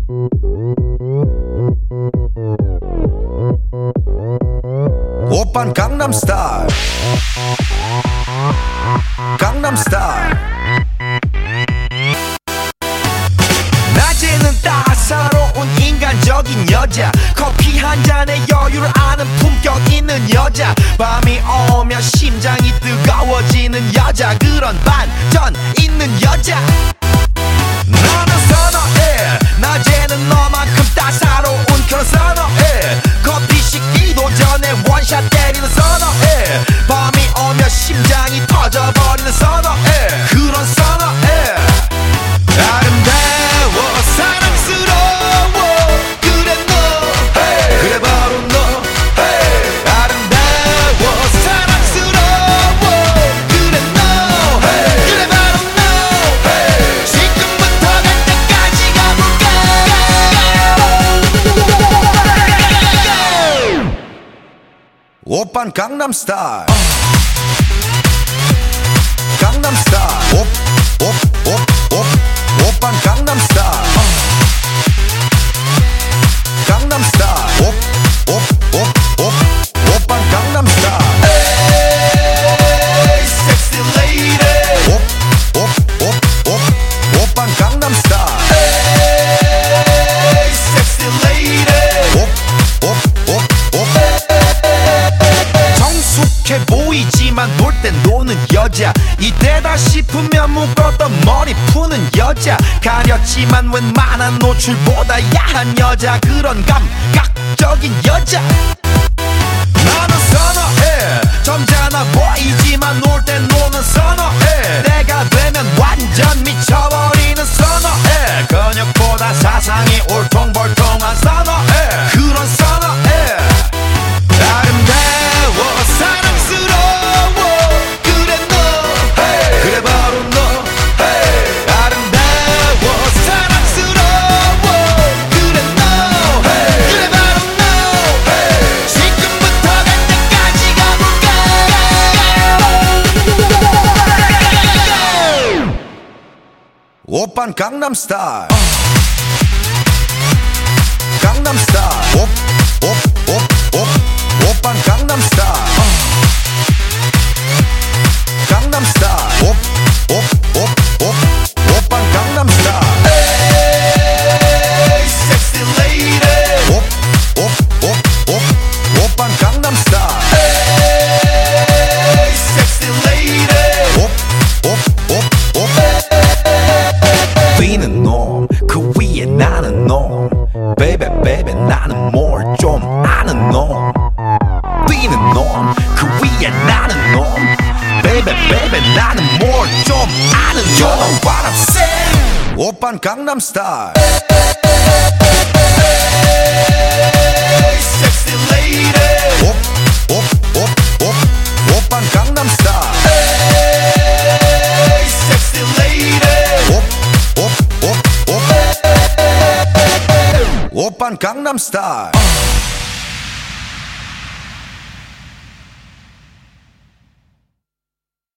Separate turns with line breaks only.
오빤 강남스타일 강남스타일 낮에는 따사로운 인간적인 여자 커피 한 잔에 여유를 아는 품격 있는 여자 밤이 오면 심장이 뜨거워지는 여자 그런 반전 있는 여자 나는 선어해 낮에는 너만큼 따사로운 그런 선어해 커피 식기도 전에 원샷 때리는 선어해 밤이 오면 심장이 터져버리는 선어해 그런 선어해 아름다워 사랑스러워 그래 너 hey. 그래 바로 너 hey. 아름다워 사랑스러워 그래 너 hey. 그래 바로 너 hey. 지금부터 갈 때까지 가볼까 오빤 강남스타일 강남스타일 오빤 강남스타일 강남스타일 오빤 강남스타일 에이 섹시 레이디 오빤 강남스타일 에이 섹시 레이디 정숙해 보이지만 놀 땐 노는 여자 이때다 싶으면 묶었던 머리 푸는 여자 가렸지만 웬만한 노출보다 야한 여자 그런 감각적인 여자 나는 선어해 점잖아 보이지만 놀 땐 노는 선어해 내가 되면 완전 미쳐버리는 선어해 근육보다 사상이 울퉁불퉁한 선어해 그런 선어해 아름다워 사랑스러워 그래 너 hey. 그래 바로 너 hey. 아름다워 사랑스러워 그래 너 hey. 그래 바로 너 hey. 지금부터 갈 때까지 가볼까 오빤 강남스타일 강남스타일 오빤 강남스타일 강남스타일 오빤 강남스타일 에이 섹시 레이디 오빤 강남스타일 에이 섹시 레이디 뛰는 놈 그 위에 나는 놈 베이베 베이베 나는 뭘 좀 아는 놈 뛰는 놈 그 위에 나는 놈 베이베 베이베 나는 뭘 좀 아는 놈 You know what I'm saying 오빤 강남스타일 Hey sexy lady 오빤 강남스타일 Hey sexy lady 오빤 강남스타일